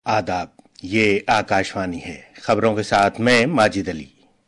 आदाब, ये आकाशवाणी है। खबरों के साथ मैं माजिद अली।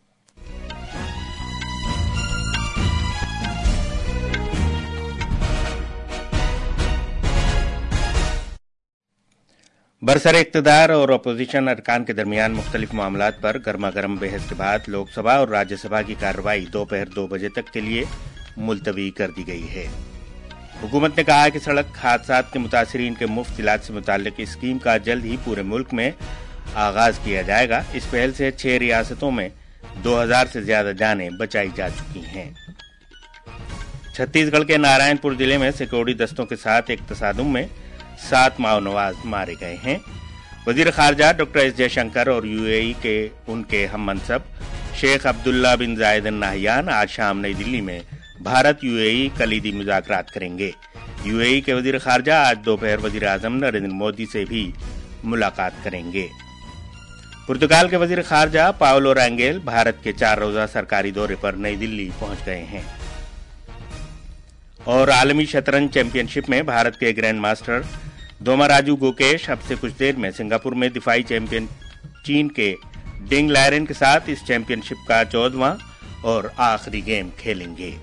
बरसर इक़्तिदार और अपोजिशन अरकान के दरमियान मुख्तलिफ मामलात पर गर्मा गर्म बहस के बाद लोकसभा और राज्यसभा की कार्रवाई दोपहर 2 बजे तक के लिए मुलतवी कर दी गई है। हुकूमत ने कहा है कि सड़क हादसात के मुतासिरीन के मुफ्त इलाज से मुताल्लिक स्कीम का जल्द ही पूरे मुल्क में आगाज किया जाएगा। इस पहल से 6 रियासतों में 2000 से ज्यादा जानें बचाई जा चुकी हैं। छत्तीसगढ़ के नारायणपुर जिले में सिक्योरिटी दस्तों के साथ एक तसादुम में 7 माओनवाज मारे गए हैं। वजीर खारजा डॉक्टर एस जयशंकर और यूएई के उनके हम मनसब शेख अब्दुल्ला बिन जायद अल नाहयान आज शाम नई दिल्ली में भारत यूएई कलीदी मुज़ाकरात करेंगे। यूएई के वजीर खारजा आज दोपहर वजीर आजम नरेंद्र मोदी से भी मुलाकात करेंगे। पुर्तगाल के वजीर खारजा पाओलो रैंगेल भारत के 4 रोजा सरकारी दौरे पर नई दिल्ली पहुंच गए हैं। और आलमी शतरंज चैंपियनशिप में भारत के ग्रैंड मास्टर दोमाराजू गुकेश अब से कुछ देर में सिंगापुर में दिफाई चैंपियन चीन के डिंग लायरन के साथ इस चैंपियनशिप का 14वां और आखिरी गेम खेलेंगे।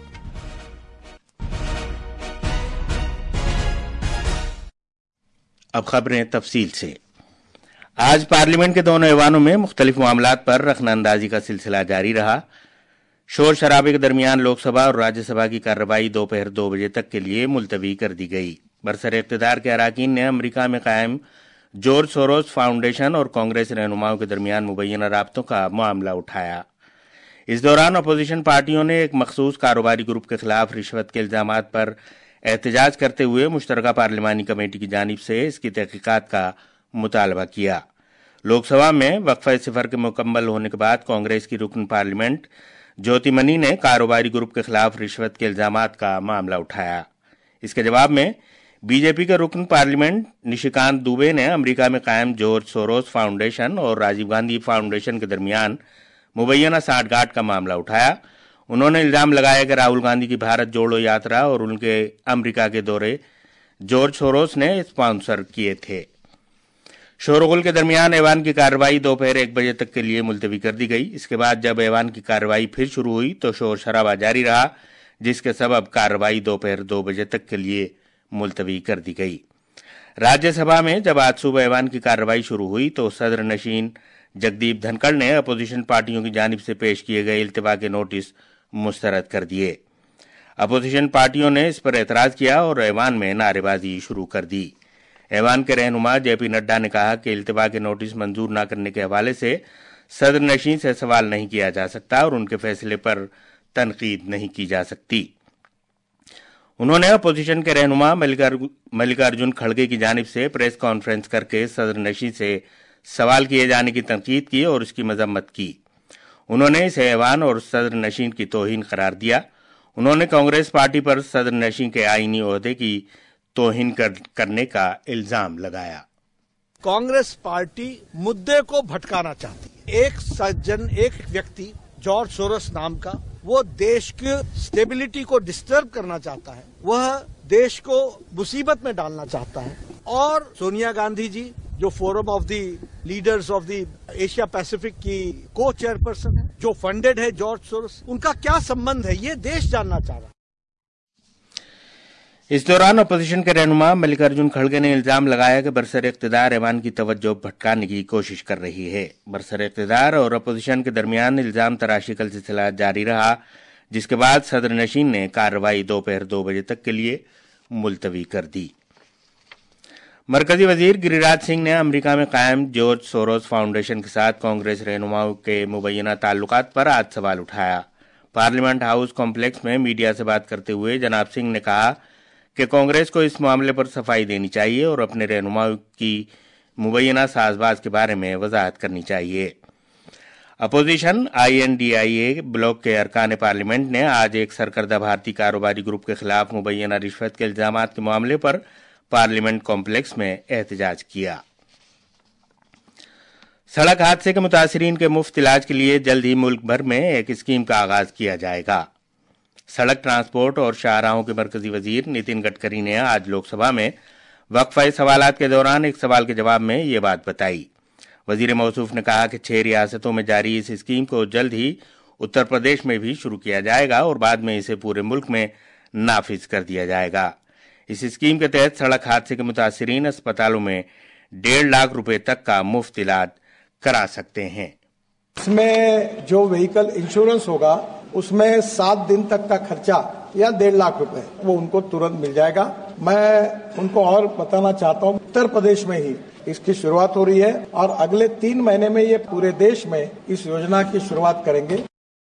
अब खबरें तफसील से। आज पार्लियामेंट के दोनों ऐवानों में मुख्तलिफ मामलात पर रखनांदाजी का सिलसिला जारी रहा। शोर शराबे के दरमियान लोकसभा और राज्यसभा की कार्रवाई दोपहर 2 बजे तक के लिए मुलतवी कर दी गई। बरसर इक़्तिदार के अराकीन ने अमरीका में कायम जॉर्ज सोरोस फाउंडेशन और कांग्रेस रहनुमाओं के दरमियान मुबैना राब्तों का मामला उठाया। इस दौरान अपोजिशन पार्टियों ने एक मखसूस कारोबारी ग्रुप के खिलाफ रिश्वत के इल्जामात पर एहतजाज करते हुए मुश्तरका पार्लिमानी कमेटी की जानिब से इसकी तहकीकात का मुतालबा किया। लोकसभा में वक्फे सिफर के मुकम्मल होने के बाद कांग्रेस की रुकन पार्लियामेंट ज्योतिमनी ने कारोबारी ग्रुप के खिलाफ रिश्वत के इल्जामात का मामला उठाया। इसके जवाब में बीजेपी के रुकन पार्लियामेंट निशिकांत दुबे ने अमेरिका में कायम जॉर्ज सोरोस फाउंडेशन और राजीव गांधी फाउंडेशन के दरमियान मुबैना साठगांठ का मामला उठाया। उन्होंने इल्जाम लगाया कि राहुल गांधी की भारत जोड़ो यात्रा और उनके अमेरिका के दौरे जॉर्ज सोरोस ने स्पॉन्सर किए थे। शोरगुल के दरमियान ऐवान की कार्रवाई दोपहर 1 बजे तक के लिए मुलतवी कर दी गई। इसके बाद जब ऐवान की कार्रवाई फिर शुरू हुई तो शोर शराबा जारी रहा, जिसके सबब कार्रवाई दोपहर 2 बजे तक के लिए मुलतवी कर दी गई। राज्यसभा में जब आज सुबह ऐवान की कार्रवाई शुरू हुई तो सदर नशीन जगदीप धनखड़ ने अपोजिशन पार्टियों की जानिब से पेश किए गए इल्तिवा के नोटिस मुस्तरद कर दिए। अपोजिशन पार्टियों ने इस पर एतराज किया और ऐवान में नारेबाजी शुरू कर दी। ऐवान के रहनुमा जेपी नड्डा ने कहा कि इल्तिवा के नोटिस मंजूर न करने के हवाले से सदर नशीन से सवाल नहीं किया जा सकता और उनके फैसले पर तनकीद नहीं की जा सकती। उन्होंने अपोजिशन के रहनुमा मल्लिकार्जुन खड़गे की जानिब से प्रेस कॉन्फ्रेंस करके सदर नशीन से सवाल किए जाने की तनकीद की और उसकी मजम्मत की। उन्होंने इसे ऐवान और सदर नशीन की तौहीन करार दिया। उन्होंने कांग्रेस पार्टी पर सदर नशीन के आईनी ओहदे की तौहीन करने का इल्जाम लगाया। कांग्रेस पार्टी मुद्दे को भटकाना चाहती है। एक सज्जन, एक व्यक्ति जॉर्ज सोरोस नाम का, वो देश की स्टेबिलिटी को डिस्टर्ब करना चाहता है, वह देश को मुसीबत में डालना चाहता है। और सोनिया गांधी जी जो forum of the leaders of the Asia Pacific की को चेयरपर्सन है, जो फंडेड है जॉर्ज सोरोस, उनका क्या संबंध है, ये देश जानना चाह रहा है। इस दौरान अपोजिशन के रहनुमा मल्लिकार्जुन खड़गे ने इल्जाम लगाया कि बरसर इक़्तिदार ऐवान की तवज्जो भटकाने की कोशिश कर रही है। बरसर इक़्तिदार और अपोजिशन के दरमियान इल्जाम तराशी का सिलसिला जारी रहा, जिसके बाद सदर नशीन ने कार्रवाई दोपहर 2 बजे तक के लिए मुलतवी कर दी। मरकजी वजीर गिरिराज सिंह ने अमेरिका में कायम जॉर्ज सोरोस फाउंडेशन के साथ कांग्रेस रहनुमाओं के मुबैना ताल्लुकात पर आज सवाल उठाया। पार्लियामेंट हाउस कॉम्प्लेक्स में मीडिया से बात करते हुए जनाब सिंह ने कहा कि कांग्रेस को इस मामले पर सफाई देनी चाहिए और अपने रहनुमाओं की मुबैना साजबाज के बारे में वजाहत करनी चाहिए। अपोजिशन INDIA ब्लॉक के अरकान पार्लियामेंट ने आज एक सरकर्दा भारतीय कारोबारी ग्रुप के खिलाफ मुबैना रिश्वत के इल्जामात के मामले पर पार्लियामेंट कॉम्प्लेक्स में एहतजाज किया। सड़क हादसे के मुतासिरीन के मुफ्त इलाज के लिए जल्द ही मुल्क भर में एक स्कीम का आगाज किया जाएगा। सड़क ट्रांसपोर्ट और शाहराहों के मरकजी वजीर नितिन गडकरी ने आज लोकसभा में वक्फा सवालात के दौरान एक सवाल के जवाब में ये बात बताई। वजीर मौसूफ ने कहा कि 6 रियासतों में जारी इस स्कीम को जल्द ही उत्तर प्रदेश में भी शुरू किया जाएगा और बाद में इसे पूरे मुल्क में नाफिज कर दिया जाएगा। इस स्कीम के तहत सड़क हादसे के मुतासिरीन अस्पतालों में 1.5 लाख रुपए तक का मुफ्त इलाज करा सकते हैं। इसमें जो व्हीकल इंश्योरेंस होगा उसमें 7 दिन तक का खर्चा या 1.5 लाख रुपए वो उनको तुरंत मिल जाएगा। मैं उनको और बताना चाहता हूँ, उत्तर प्रदेश में ही इसकी शुरुआत हो रही है और अगले 3 महीने में ये पूरे देश में इस योजना की शुरुआत करेंगे।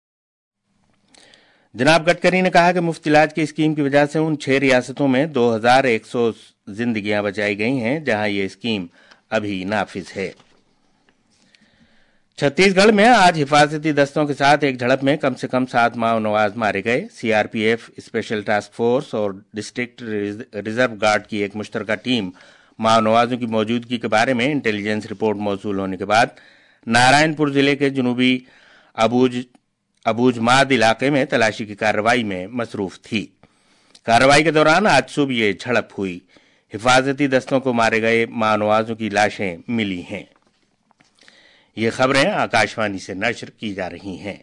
जनाब गडकरी ने कहा कि मुफ्त इलाज की स्कीम की वजह से उन 6 रियासतों में 2100 जिंदगियां बचाई गई हैं जहां ये स्कीम अभी नाफिज है। छत्तीसगढ़ में आज हिफाजती दस्तों के साथ एक झड़प में कम से कम 7 माओ नवाज मारे गए। सीआरपीएफ, स्पेशल टास्क फोर्स और डिस्ट्रिक्ट रिजर्व गार्ड की एक मुश्तरका टीम माओ नवाजों की मौजूदगी के बारे में इंटेलिजेंस रिपोर्ट मौसूल होने के बाद नारायणपुर जिले के जुनूबी अबूझमाद इलाके में तलाशी की कार्रवाई में मसरूफ थी। कार्रवाई के दौरान आज सुबह ये झड़प हुई। हिफाजती दस्तों को मारे गए माओ नवाजों की लाशें मिली हैं। ये खबरें आकाशवाणी से नश्र की जा रही हैं।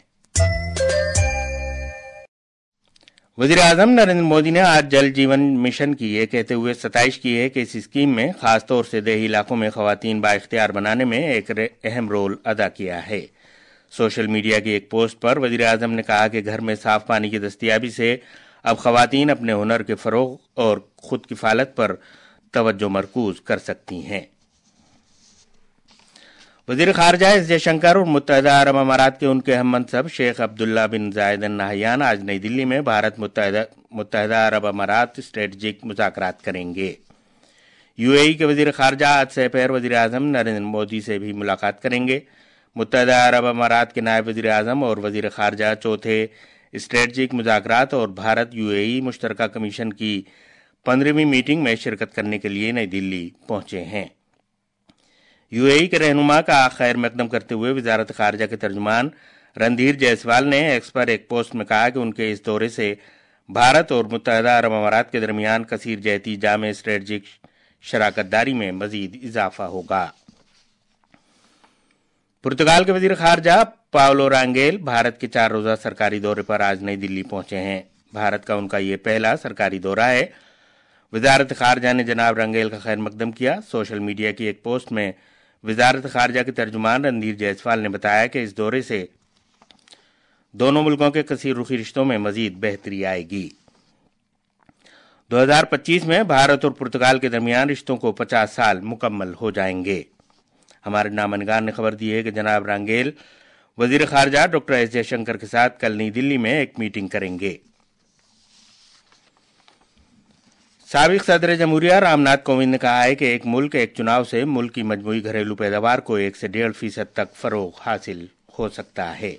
वज़ीर-ए-आज़म नरेंद्र मोदी ने आज जल जीवन मिशन की ये कहते हुए सताइश की है कि इस स्कीम में खासतौर से देही इलाकों में खवातीन बाइख्तियार बनाने में एक अहम रोल अदा किया है। सोशल मीडिया की एक पोस्ट पर वज़ीर-ए-आज़म ने कहा कि घर में साफ पानी की दस्तयाबी से अब खवातीन अपने हुनर के फरोग और खुद किफालत पर तवज्जो मरकूज कर सकती हैं। वज़ीर ख़ारजा एस जयशंकर और मुत्तहिदा अरब अमारात के उनके अहम मनसब शेख अब्दुल्ला बिन ज़ायद अल नहयान आज नई दिल्ली में भारत मुत्तहिदा अरब अमारात स्ट्रेटजिक मुज़ाकरात करेंगे। यूएई के वज़ीर ख़ारजा आज सपहर वज़ीर-ए-आज़म नरेंद्र मोदी से भी मुलाकात करेंगे। मुत्तहिदा अरब अमारात के नायब वज़ीर-ए-आज़म और वज़ीर ख़ारजा चौथे स्ट्रेटजिक मुज़ाकरात और भारत यूएई मुश्तरका कमीशन की 15वीं मीटिंग में शिरकत करने के लिए नई दिल्ली पहुंचे हैं। यूएई के रहनुमा का खैर मकदम करते हुए वजारत खारजा के तर्जुमान रणधीर जायसवाल ने एक्स पर एक पोस्ट में कहा कि उनके इस दौरे से भारत और मुत्तहिदा अरब अमारात के दरमियान कसीर जहती जामे स्ट्रेटजिक शराकतदारी में मजीद इजाफा होगा। पुर्तगाल के वजीर खारजा पाउलो रांगेल भारत के 4 रोजा सरकारी दौरे पर आज नई दिल्ली पहुंचे हैं। भारत का उनका ये पहला सरकारी दौरा है। वजारत खारजा ने जनाब रांगेल का खैर मकदम किया। सोशल मीडिया की एक पोस्ट में वजारत खारजा के तर्जुमान रणधीर जायसवाल ने बताया कि इस दौरे से दोनों मुल्कों के कसीर रुखी रिश्तों में मजीद बेहतरी आएगी। 2025 में भारत और पुर्तगाल के दरमियान रिश्तों को 50 साल मुकम्मल हो जाएंगे। हमारे नामनिगार ने खबर दी है कि जनाब रांगेल वजीर खारजा डॉक्टर एस जयशंकर के साथ कल नई दिल्ली में एक मीटिंग करेंगे। साबिक सदर जमहूरिया रामनाथ कोविंद ने कहा है कि एक मुल्क एक चुनाव से मुल्क की मजमूई घरेलू पैदावार को 1 से 1.5% तक फरोग हासिल हो सकता है।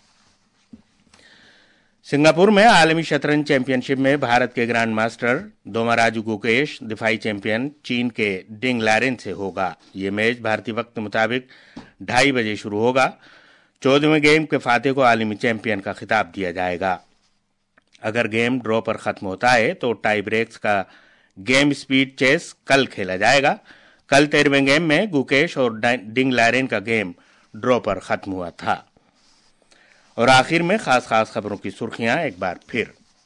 सिंगापुर में आलमी शतरंज चैंपियनशिप में भारत के ग्रैंड मास्टर दोमाराजू गुकेश दिफाई चैंपियन चीन के डिंग लैरेन से होगा। ये मैच भारतीय वक्त मुताबिक 2:30 बजे शुरू होगा। 14वें गेम के फातेह को आलमी चैंपियन का खिताब दिया जाएगा। अगर गेम ड्रॉ पर खत्म होता है तो टाई ब्रेक्स का गेम स्पीड चेस कल खेला जाएगा। कल 13वें गेम में गुकेश और डिंग लैरेन का गेम ड्रॉ पर खत्म हुआ था। और आखिर में खास खबरों की सुर्खियां एक बार फिर।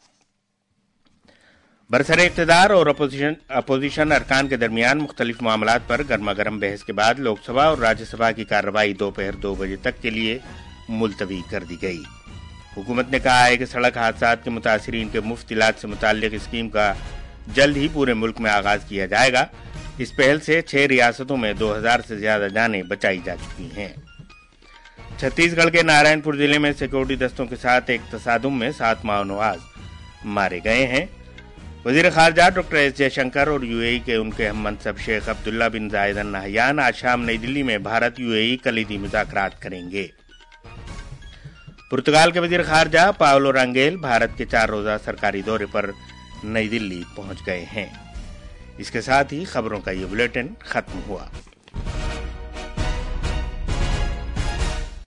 बरसरे इक़्तिदार और अपोजिशन अरकान के दरमियान मुख्तलिफ मामलात पर गर्मा गर्म बहस के बाद लोकसभा और राज्यसभा की कार्रवाई दोपहर 2 बजे तक के लिए मुलतवी कर दी गई। हुकूमत ने कहा है कि सड़क हादसात के मुतासिरीन के मुफ्त इलाज से मुताल्लिक स्कीम का जल्द ही पूरे मुल्क में आगाज किया जाएगा। इस पहल से 6 रियासतों में 2000 से ज्यादा जानें बचाई जा चुकी हैं। छत्तीसगढ़ के नारायणपुर जिले में सिक्योरिटी दस्तों के साथ एक तसादुम में 7 माओ नवाज मारे गए हैं। वजीर खारजा डॉक्टर एस जयशंकर और यूएई के उनके हम मनसब शेख अब्दुल्ला बिन ज़ायद अल नहयान आज शाम नई दिल्ली में भारत यूएई कलीदी मुज़ाकरात करेंगे। पुर्तगाल के वजीर खारजा पाउलो रांगेल भारत के 4 रोजा सरकारी दौरे पर नई दिल्ली पहुंच गए हैं। इसके साथ ही खबरों का ये बुलेटिन खत्म हुआ।